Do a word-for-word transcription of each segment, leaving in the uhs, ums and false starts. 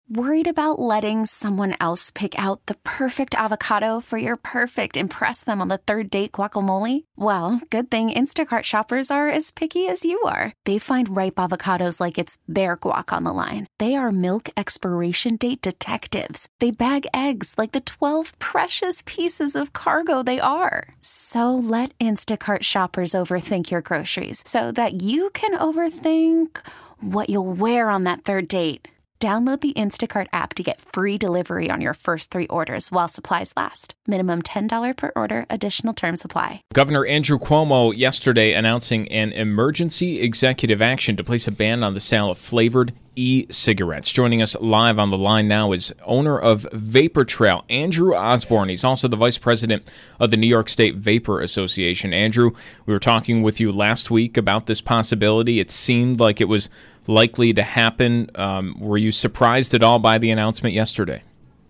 Worried about letting someone else pick out the perfect avocado for your perfect impress them on the third date guacamole? Well, good thing Instacart shoppers are as picky as you are. They find ripe avocados like it's their guac on the line. They are milk expiration date detectives. They bag eggs like the twelve precious pieces of cargo they are. So let Instacart shoppers overthink your groceries so that you can overthink what you'll wear on that third date. Download the Instacart app to get free delivery on your first three orders while supplies last. Minimum ten dollars per order. Additional terms apply. Governor Andrew Cuomo yesterday announcing an emergency executive action to place a ban on the sale of flavored e-cigarettes. Joining us live on the line now is owner of Vapor Trail, Andrew Osborne. He's also the vice president of the New York State Vapor Association. Andrew, we were talking with you last week about this possibility. It seemed like it was likely to happen. Um, were you surprised at all by the announcement yesterday?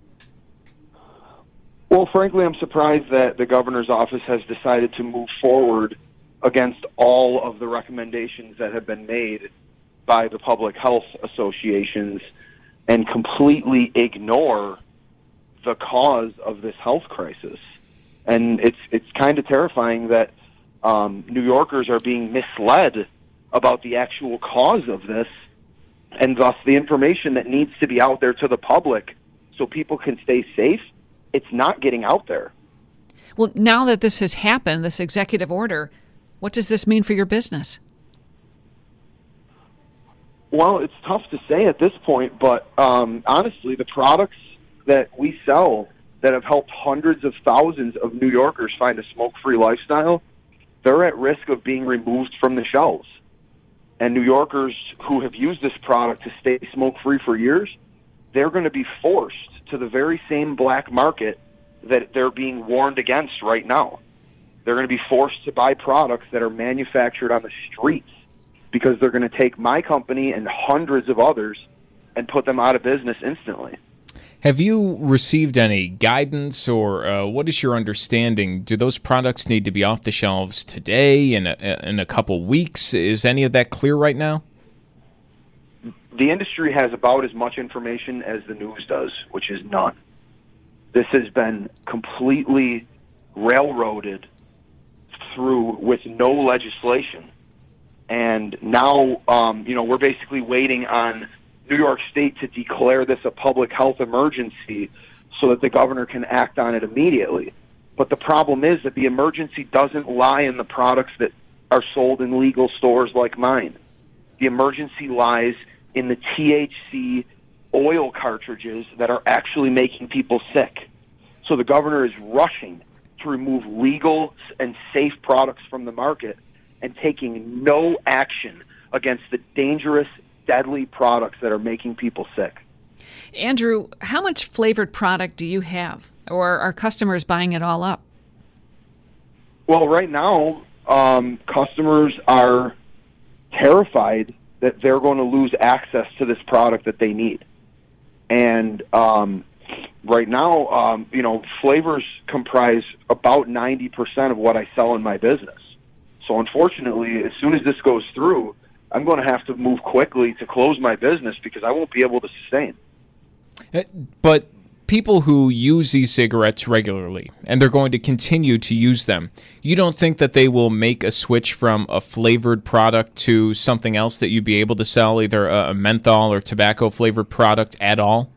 Well, frankly, I'm surprised that the governor's office has decided to move forward against all of the recommendations that have been made by the public health associations and completely ignore the cause of this health crisis. And it's it's kind of terrifying that um, New Yorkers are being misled about the actual cause of this, and thus the information that needs to be out there to the public so people can stay safe, it's not getting out there. Well, now that this has happened, this executive order, what does this mean for your business? Well, it's tough to say at this point, but um, honestly, the products that we sell that have helped hundreds of thousands of New Yorkers find a smoke-free lifestyle, they're at risk of being removed from the shelves. And New Yorkers who have used this product to stay smoke-free for years, they're going to be forced to the very same black market that they're being warned against right now. They're going to be forced to buy products that are manufactured on the streets because they're going to take my company and hundreds of others and put them out of business instantly. Have you received any guidance, or uh, what is your understanding? Do those products need to be off the shelves today, in a, in a couple weeks? Is any of that clear right now? The industry has about as much information as the news does, which is none. This has been completely railroaded through with no legislation. And now, um, you know, we're basically waiting on New York State to declare this a public health emergency so that the governor can act on it immediately. But the problem is that the emergency doesn't lie in the products that are sold in legal stores like mine. The emergency lies in the T H C oil cartridges that are actually making people sick. So the governor is rushing to remove legal and safe products from the market and taking no action against the dangerous, deadly products that are making people sick. Andrew, how much flavored product do you have? Or are customers buying it all up? Well, right now, um, customers are terrified that they're going to lose access to this product that they need. And um, right now, um, you know, flavors comprise about ninety percent of what I sell in my business. So unfortunately, as soon as this goes through, I'm going to have to move quickly to close my business because I won't be able to sustain. But people who use e-cigarettes regularly, and they're going to continue to use them, you don't think that they will make a switch from a flavored product to something else that you'd be able to sell, either a menthol or tobacco-flavored product at all?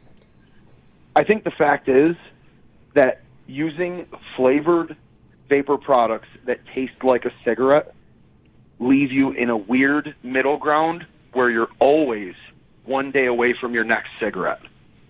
I think the fact is that using flavored vapor products that taste like a cigarette leave you in a weird middle ground where you're always one day away from your next cigarette.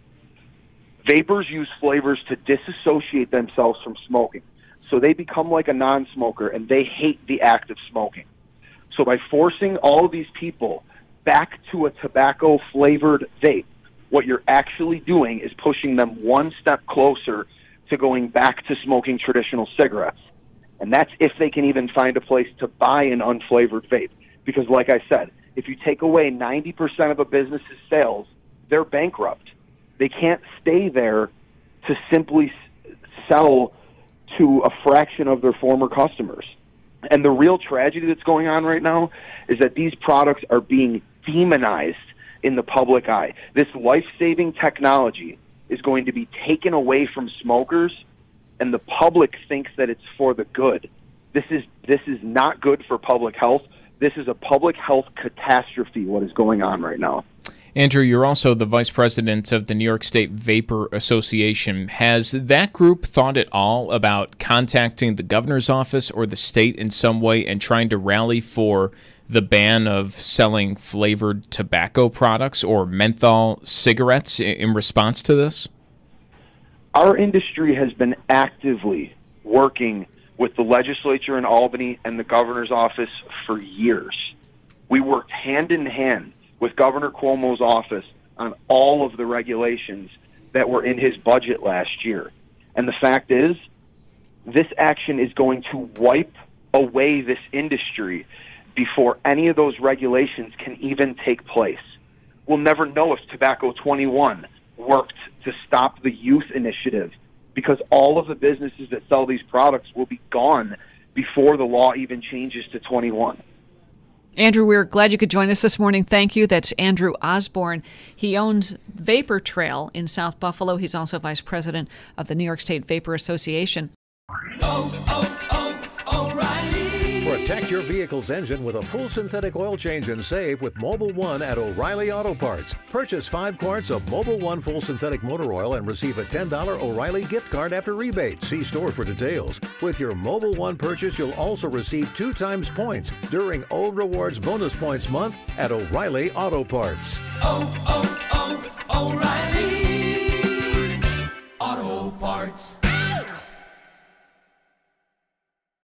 Vapors use flavors to disassociate themselves from smoking. So they become like a non-smoker, and they hate the act of smoking. So by forcing all of these people back to a tobacco-flavored vape, what you're actually doing is pushing them one step closer to going back to smoking traditional cigarettes. And that's if they can even find a place to buy an unflavored vape. Because like I said, if you take away ninety percent of a business's sales, they're bankrupt. They can't stay there to simply sell to a fraction of their former customers. And the real tragedy that's going on right now is that these products are being demonized in the public eye. This life-saving technology is going to be taken away from smokers, and the public thinks that it's for the good. This is this is not good for public health. This is a public health catastrophe, what is going on right now. Andrew, you're also the vice president of the New York State Vapor Association. Has that group thought at all about contacting the governor's office or the state in some way and trying to rally for the ban of selling flavored tobacco products or menthol cigarettes in response to this? Our industry has been actively working with the legislature in Albany and the governor's office for years. We worked hand in hand with Governor Cuomo's office on all of the regulations that were in his budget last year. And the fact is, this action is going to wipe away this industry before any of those regulations can even take place. We'll never know if Tobacco twenty-one worked to stop the youth initiative, because all of the businesses that sell these products will be gone before the law even changes to twenty-one. Andrew, we're glad you could join us this morning. Thank you. That's Andrew Osborne. He owns Vapor Trail in South Buffalo. He's also vice president of the New York State Vapor Association. Oh, oh, oh, O'Reilly. Protect your vehicle's engine with a full synthetic oil change and save with Mobil one at O'Reilly Auto Parts. Purchase five quarts of Mobil one full synthetic motor oil and receive a ten dollars O'Reilly gift card after rebate. See store for details. With your Mobil one purchase, you'll also receive two times points during O Rewards Bonus Points Month at O'Reilly Auto Parts. Oh, oh.